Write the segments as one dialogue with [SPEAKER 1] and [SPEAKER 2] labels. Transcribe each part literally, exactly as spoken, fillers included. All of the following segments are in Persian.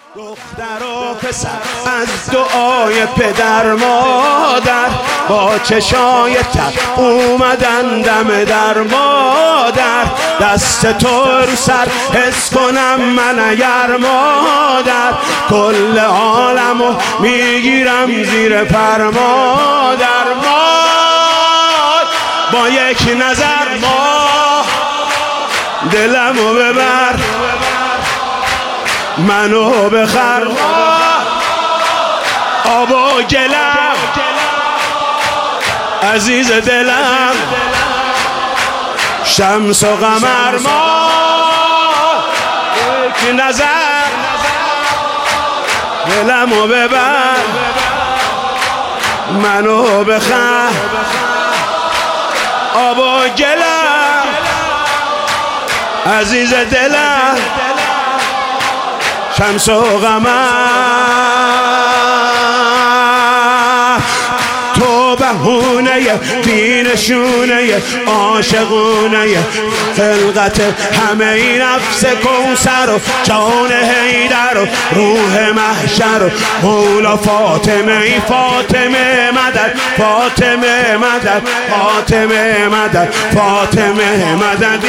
[SPEAKER 1] دختر و پسر از دعای پدر مادر با چشای تر اومدن دم در مادر. دست تو رو سر حس کنم من اگر مادر، کل عالمو میگیرم زیر پر مادر. ماد با یک نظر ما دلمو ببر، منو بخر آب و گلم عزیز دلم، شمس و قمر ما یک نظر دلمو ببر، منو بخر آب و گلم عزیز دلم، شمس و قمر. تو بهونه بینشونه عاشقونه خلقت همه این نفس کوثر و جان حیدر و روح محشر و مولا فاطمه ای فاطمه مدد فاطمه مدد فاطمه مدد فاطمه مدد.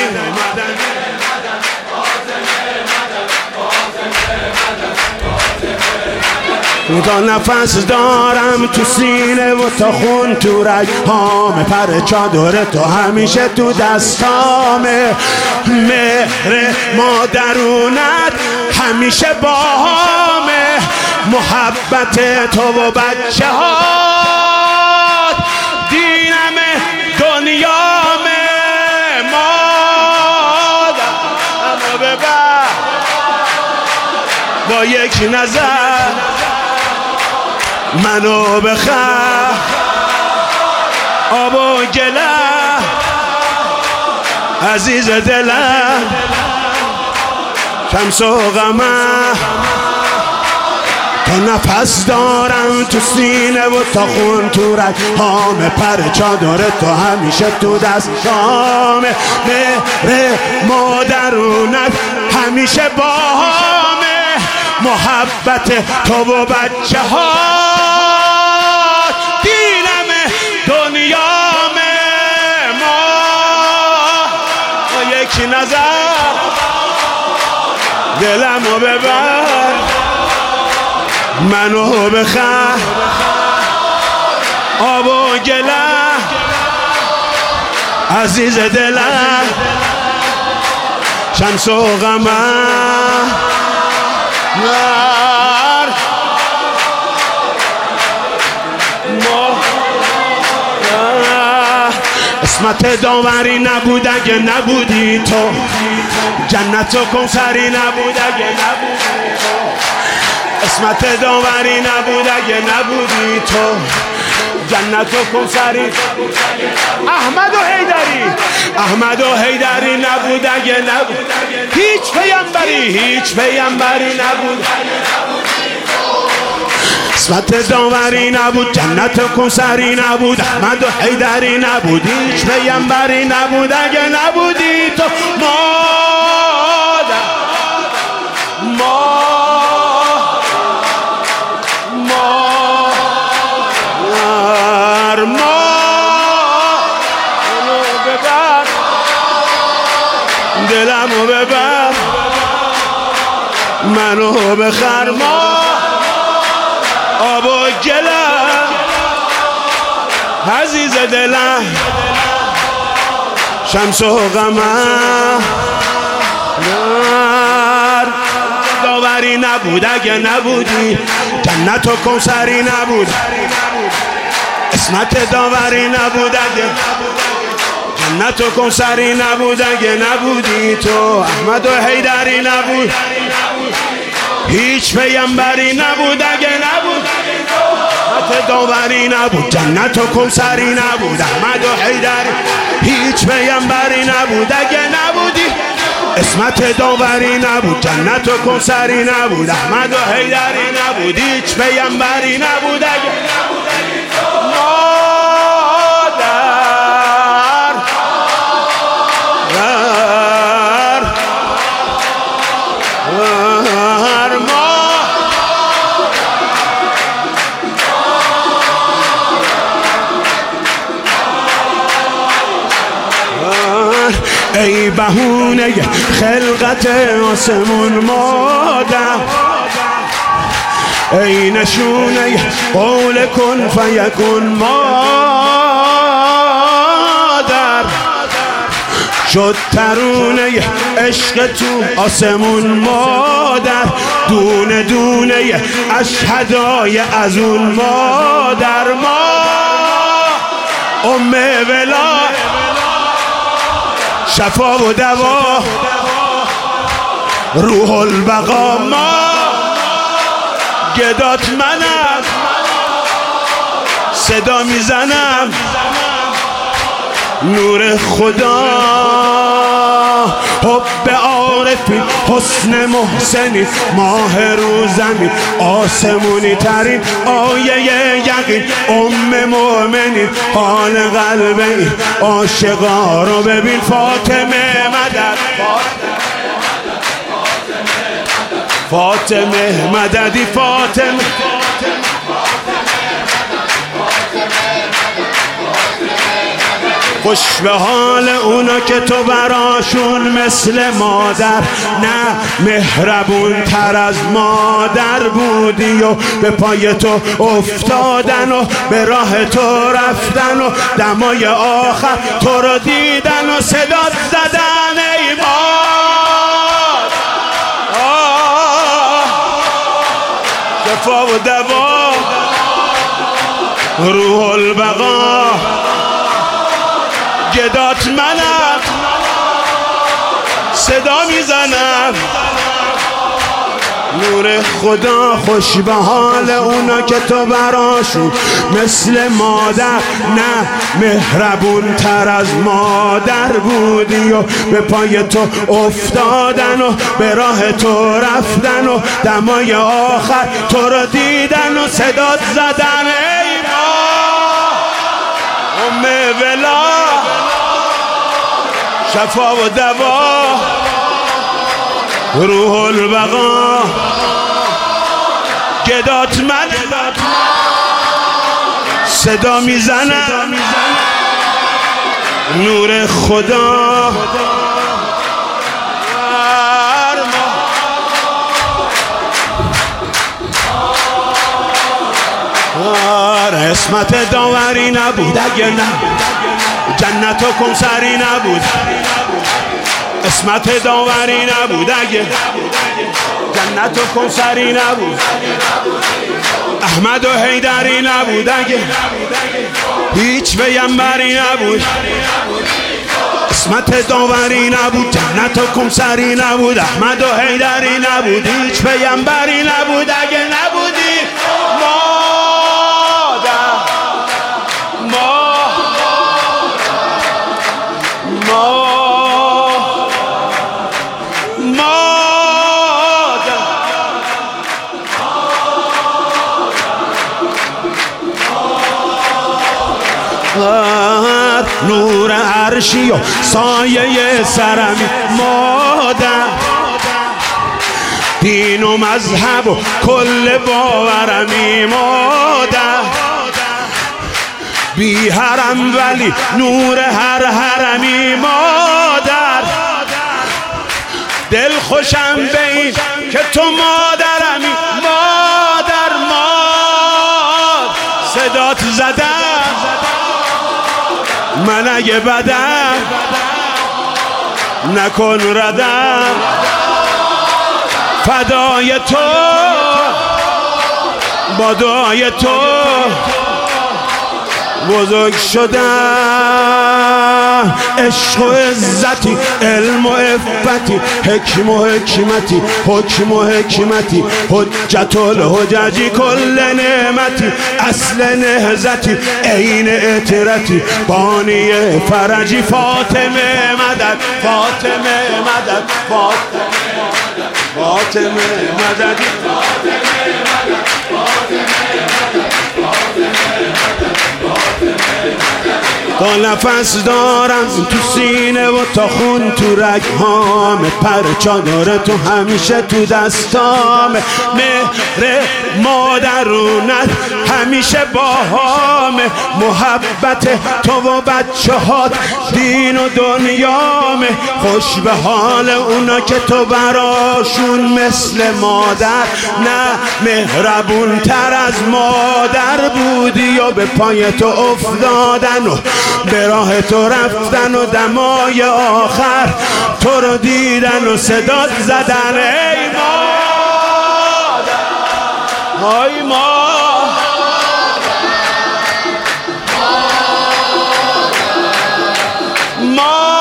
[SPEAKER 1] تا نفس دارم تو سینه و تا خون تو رگ هامه، پر چادر تو همیشه تو دستامه، مهر مادرونت همیشه باهامه، محبت تو و بچه هات دینمه دنیامه. مادر اما ببر با یک نظر منو بخر آب و گلم عزیز دلم، شمس و قمر. تا نفس دارم تو سینه و تا خون تو رگ هامه، پر چادر تو همیشه تو دستامه، مهر مادرونت همیشه باهامه، محبت تو و بچه ها دینم دنیامه. ما با یک نظر دلمو ببر، منو بخر آب و گلم عزیز دلم، شمس و قمر. اسمت داوری نبود اگه نبودی تو، جنت و کوثری نبود اگه نبودی تو، اسمت داوری نبود اگه نبودی تو، جنت و کوثری. احمد و حیدری احمد و حیدری نبود اگه نبود، هیچ پیامبری هیچ پیامبری نبود، اسمت داوری نبود، جنت و کوثری نبود، احمد و حیدری نبود، هیچ پیامبری نبود اگه نبودی تو. مادر ما مادر ما دلمو ببر، منو بخر ما آب و گلم عزیز دلم، شمس و قمر. داوری نبود اگه نبودی، جنت و کوثری نبود، اسمت داوری نبود اگه جنت و کوثری نبود اگه نبودی تو، احمد و حیدری نبود، هیچ پیامبری نبود اگه نبود، اسمت داوری نبود، جنت و کوثری نبود، احمد و حیدری، هیچ پیامبری نبود اگه نبودی، اسمت داوری نبود، جنت و کوثری نبود، احمد و حیدری نبود، هیچ پیامبری نبود اگه مادر ای بهونه خلقت آسمون مادر، ای نشونه قول کن فیکون مادر، شد ترونه عشق تو آسمون مادر، دونه دونه اشهدای از اون مادر، ما ام ولا شفا و دوا روح البقا، ما گدات منم صدا میزنم نور خدا، حب عارفی حسن محسنی ماه روزنی آسمونی ترین آیه یقین ام مؤمنین حال قلبی عاشقا رو ببین فاطمه مدد، فاطمه مددی فاطمه، خوش به حال اونا که تو براشون مثل مادر، نه مهربون تر از مادر بودی و به پای تو افتادن و به راه تو رفتن و دمای آخر تو رو دیدن و صدات زدن ای مادر، شفا و دوا روح البقا، گدات منم صدا میزنم نور خدا، خوش به حال اونا که تو براشون مثل مادر، نه مهربون تر از مادر بودی و به پای تو افتادن و به راه تو رفتن و دمای آخر تو رو دیدن و صدات زدن ای ام ولا شفا و دوا روح البقا، گدات من صدا میزنم نور خدا، اسمت داوری نبود اگه نه جنت و کوثری نبود، اسمت داوری نبود اگه جنت و کوثری نبود، احمد و حیدری نبود اگه هیچ پیامبری نبود، اسمت داوری نبود جنت و کوثری نبود، احمد و حیدری نبود هیچ پیامبری نبود اگه نبودی مادر، ما ما نور عرشی و سایه سرمی مادر، دین و مذهب و کل باورمی مادر، بی حرم ولی نور هر حرمی مادر، دل خوشم به این که تو مادرمی مادر، ماد صدات زدم من اگه بدم نکن ردم، فدای تو با دعای تو بزرگ شدم، عشق و عزتی علم و عفتی حکم و حکمتی حکم و حکمتی حجت الحججی کل نعمتی اصل نهزتی عین اطرتی بانی فرجی فاطمه مدد، فاطمه مدد، فاطمه فاطمه مدد، فاطمه مدد، فاطمه مدد، فاطمه مدد. تا نفس دارم تو سینه و تا خون تو رگهام، پر چادر تو همیشه تو دستام، مهر مادرونت همیشه باهام، محبت تو و بچه هات دین و دنیام، خوش به حال اونا که تو براشون مثل مادر، نه مهربون تر از مادر بودی و به پای تو افتادن و به راه تو رفتن و دمای آخر تو رو دیدن و صدات زدن ای مادر، ای مادر، مادر.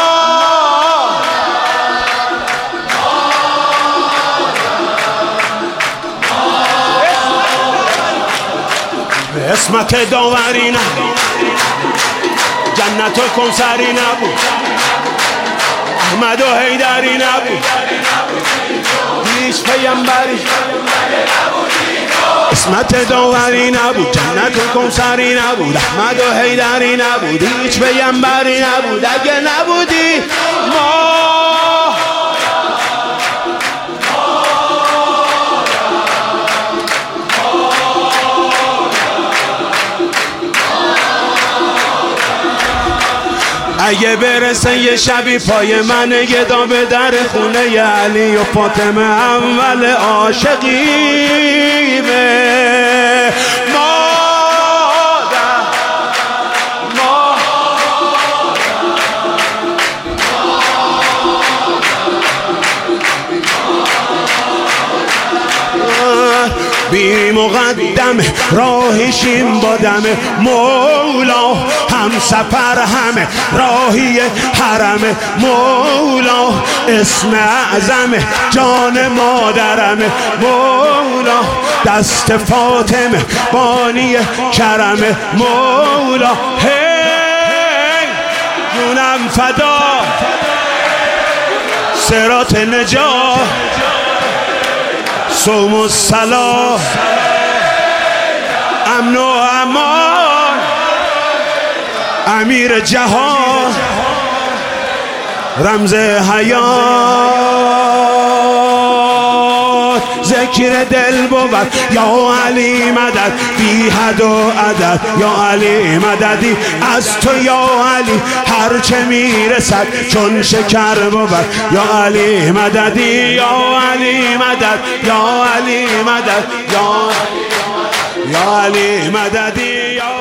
[SPEAKER 1] اسمت داوری نبود، جنت و کنسری نبود، احمد و حیدری نبود، هیچ پیامبری. اسمت داوری نبود، جنت و کنسری نبود، احمد و حیدری نبود، هیچ پیامبری نبود. اگه نبودی ما اگه برسه یه شبی پای من گدا به در خونه علی و فاطمه اول عاشقی به مادر، بی مقدم راهشیم با دم مولا، هم سفر همه راهی حرم مولا، اسم اعظم جان مادرم مولا، دست فاطمه بانی کرم مولا، هی جونم فدا صراط نجات، صوم و صلاح، امن و امان، امیر جهان، رمز حیات، ذکر دل بود یا علی مدد، بی حد و عدد یا علی مددی، از تو یا علی هرچه میرسد چون شکر بود، یا علی مددی، یا علی مدد، یا علی مدد، یا یا علی مددی، یا